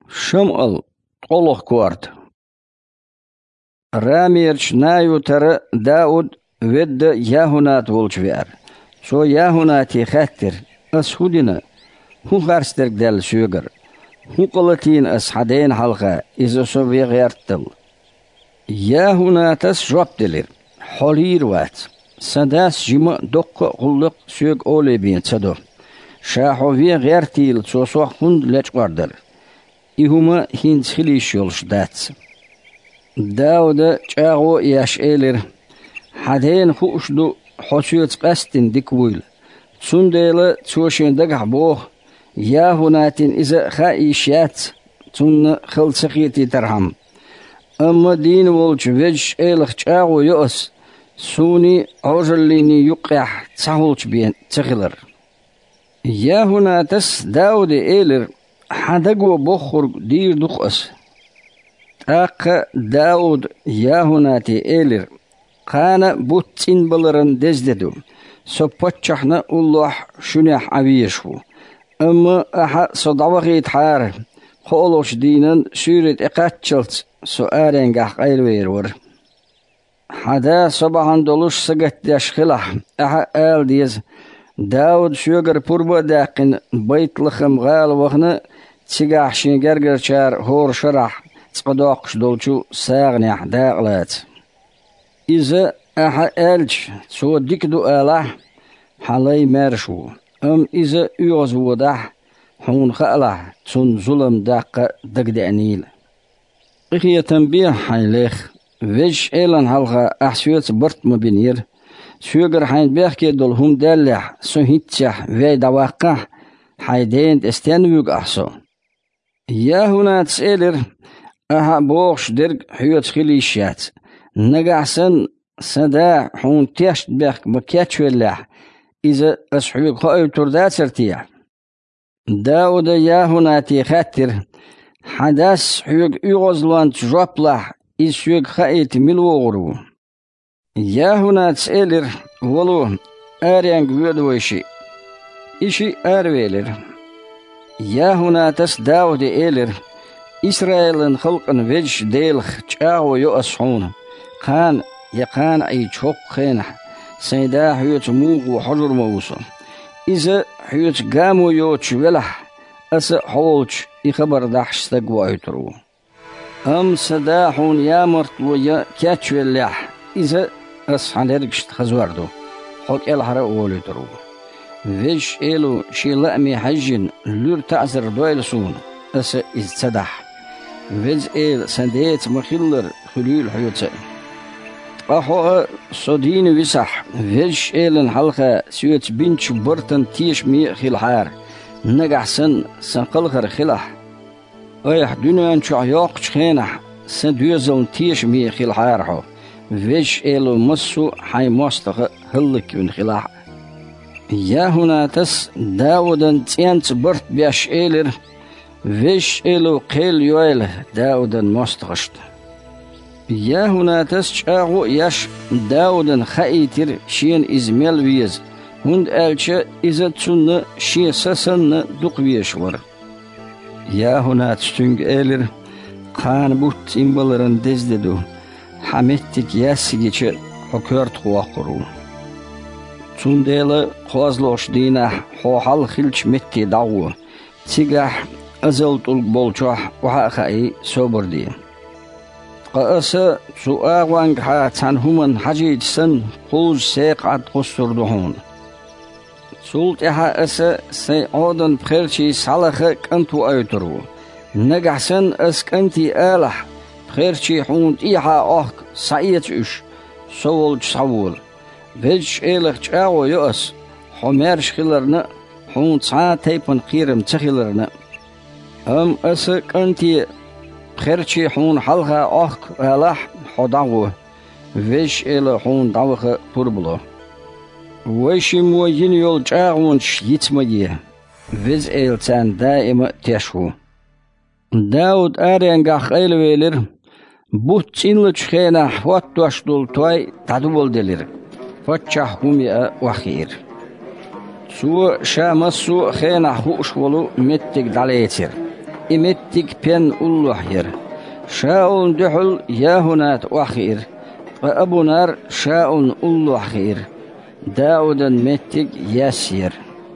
شمال قلق كوارت راميرش نايو تر داود ود ياهونات ولشوير شو ياهوناتي خاتر أسهودنا هو غارسترك دل شوغر هو قلتين أسحدين حلقة إذا سوفي غيرتل ياهوناتس جواب دلير حولير وات سداس جمع دق قلق سوغ أولي بين تدو شاحو في غيرتيل سوسوح هند لج واردر إهما هند خليش يولش داتس داود جاغو ياش إيلر حدين خوشدو حسيوت قستن ديكويل تسنديل توشين دقح بوه ياهوناتين إذا خايشيات تن خلصقيتي ترهم أما دين والج ويج إيلخ جاغو يؤس سوني عجليني يقح تسهولش بين تغلر ياهوناتس داود إيلر حدقو بخور دير دقس أق داود ياهوناتي إيلر قانا بوتين بلرن دزددو سبتشحنا الله شنح عويشو أما أحا صدوغيت حار خولوش دينن سورة إقاتشلت سؤالين قح قيلويرور حدا صباحان دولوش سقت داش خلح أحا آل ديز داود شوغر پوربا داقن بيت لخم غال وغنا تيقاح شنگرگر شار هور شرح تقدوقش دولشو ساغنيح داقلات إذا أحا آلج سو ديكدو آله حالي مارشو إذا يوز ودح حون خاله تون ظلم داق دقدعنيل إخي تنبيه حيليخ ويش إيلان حلقة أحسويت برت مبينير سوغر حين بيحكي دولهم دالح سوهيتشح وي دواقح حيدين استنوغ أحسو ياهونا تسئلر أها بوغش درق حيوت خليشيات نقعسن سدا حون تيشت بيحك بكياتشو اللح إذا أسحوك خائو تردات سرتيع داود ياهونا تيخاتر حداس حيوك يغزلوان تجوبلح إذ سوغ خائت ملوغرو ياهونا تسئلر ولو آريانك ويدوشي إشي آرويلر ياهونا تس داود إيلر إسرائيل خلقن ويج ديلخ جاغو يؤسحون قان يقان أي تشوق خينح سيدا حيوت موغ وحجر موسى إذا حيوت قامو يوتش ولح أسا حولش إخبر دحش تقوى يترو أم سداحون يامرت ويا كاتش ولح إذا أسحان هرقشت خزواردو حق الحرق أولي ترو ويش إلو شي لأمي حجن لور تعزر دويل سون أسا إزتدح ويز إل سنديت مخلر خلول حيوتة أحوها صدين ويسح ويش إلن حلقة سيوت بنش برتن تيش مي خلحار نقع سنقلخر خلح أيح دنيان شو عياقش خينح سندوزل تيش مي خلحار حو ويش إلو مسو حي مستغ هلك من خلاح ياهونا تس داودن تيانت برت بيش إيلر ويش إلو قيل يويل داودن مستغشت ياهونا تس شاغو يش داودن خايتر شين إزميل ويز هند ألشا إذا تسن شين سسن دق ويشور ياهونا تستنج إيلر قان بوت إمبالرن دزددو حميتك ياسيجي حكرت قواقرو تنديل قوازلوش دينا حوحال خلش متي دعوة تيجح أزلت البولشوح وحاقعي سوبر دي قاسا سؤاغوانك حاتان همن حجيج سن قوز سيقعد قصر دهون سولت إحا أسا سيعودن بخيرشي سالخة كنتو أيترو نقح سن أسك أنتي آلح بخيرشي حونت إيحا أخك سعيت إش سولج سعول ويج إيلخ جاو يؤس حميرش خلرنا حون تسعى تيبن قيرم تخلرنا أسك أنتي بخيرشي حون حلقة أخ ألاح حدعوه ويش إيل حون دعوه بربلو ويشي موين يول جاغونش يتميه ويز إيل تان دائما تيشو داود آرينغاخ إيل ويلر بوت إنلج خينا حوات دوشدول توي تدول دلير فتشح همي وخير سو شامسو خينا خوش ولو متك داليتر إمتك بين اللحير شاول دحل ياهنات وخير وأبو نار شاول اللحير داود متك ياسير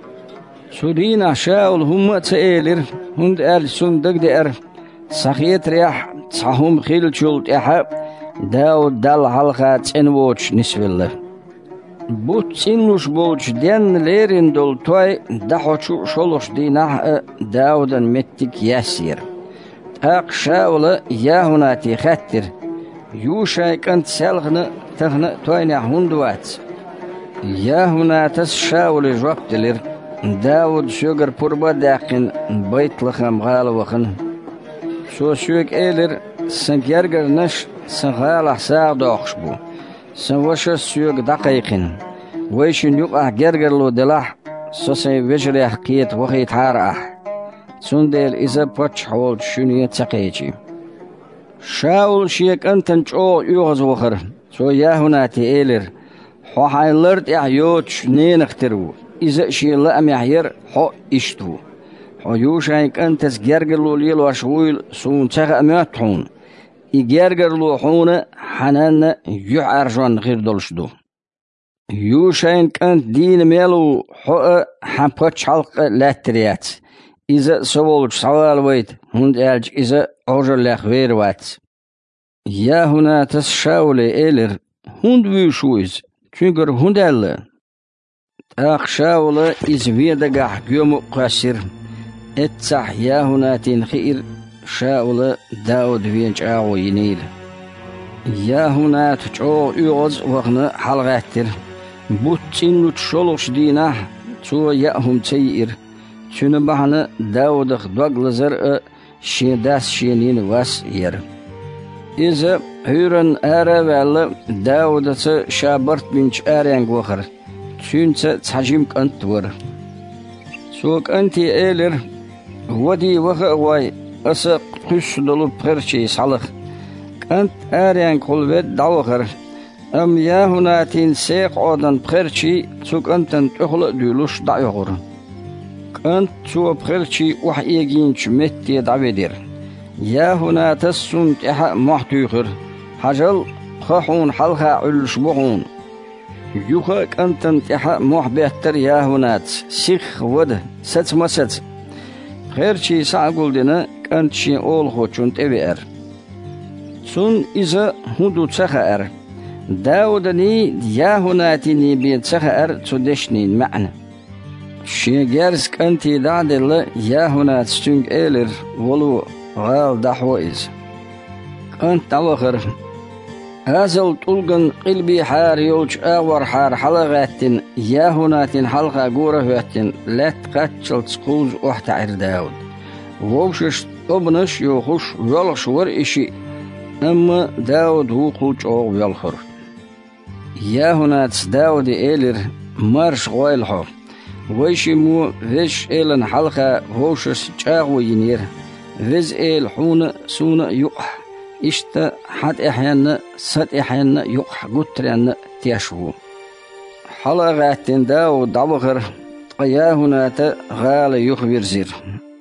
سودينا شاول هم تأيلر هند آل سندق دئر سخيت ريح صحهم خيل شلت إحا داود دال حلقات انووش نسب الله بوت إنوش بولش دين ليرين دول توي دحوشو شلوش دينح داود متك ياسير تاق شاول ياهناتي خاتر يوشاي كانت سالغنا تغنا توينع هندوات ياهناتس شاول جوابتلر داود شوغر پربا داقن بيت لخم غال وخن سو شوغ إيلر سنجرگر نش سنغال حساق دوخشبو سنوش سوغ دقيقن ويشن يقع جرگر لو دلح سوسي وجري حقيت وخيت هارح سندل إذا بوش حول شنية تقيجي شاول شيك أنتن جو يغز وخر سو ياهناتي إيلر حو حيلرد يحيوش نين اخترو إذا شي لأم يحير حو إشتو حو يوشايك أنتس جرجلو ليل وشويل سون تغا أمياتحون إجرجلو حون حنان يعرجون غير دولشدو يوشايك أنت دين ميلو حو حنبوش حلق لاتريات إذا سوولج سوال ويت هند ألج إذا أوجل لخ وير وات يا هنا تسشاولي إيلر هند ويشويز تنقر هند ألا أخشاولة إز ويدقح قيوم قاسر اتسح يا هنا تنخير شاولة داود وينج آغو ينيل يا هنا تجعو يغز وغن حلغاتر بوتين وتشولوش دينه تو يأهم تيئر تنبحنا داود خدوغ لزر شيداس شينين واس ير إذا هيرن آرا وعلا داود شابرت بنش آريان وخر تنسى تحجيمك أنت ور سوك أنتي إيلر ودي وخواي أسا قش دلو بغرشي صالخ أنت آريان قلبت دعوخر أم ياهنا تنسيق عودن بغرشي سوك أنت تخلق دولوش دعوخر أنت سو بغرشي وحيجينش متي دعويدير ياهنا تسون تحق محتوخر حجل خحون حلقة علش بغون يوخك أنت تحق محبهتر ياهنات سيخ ود ست مسد خير شي ساقول دينا كانت شي أول خوشون تبئر سون إذا هدو تسخأر داودني ياهناتني بيت سخأر تدشنين معنا شي جارس كانتي دعد الله ياهنات ستنج إيلر ولو غال دحوئز أنت توخر هازل طلقن قلبي حار يولج آور حار حلقاتن ياهناتن حلقة قورهاتن لا تقاتل تسقوز وحتعر داود ووشش ابنش يوخش ويلخش ورئشي أما داود هو قلج أو يلخر ياهنات داود إيلر مارش غويلحو ويشي مو فيش إيلن حلقة ووشش جاغو ينير فيز إيل حون سون يقح إشتا حد إحيانا سد إحيانا يقح قتريانا تيشو حلقاتن داود دعوغر قياهنا غال يخبر زير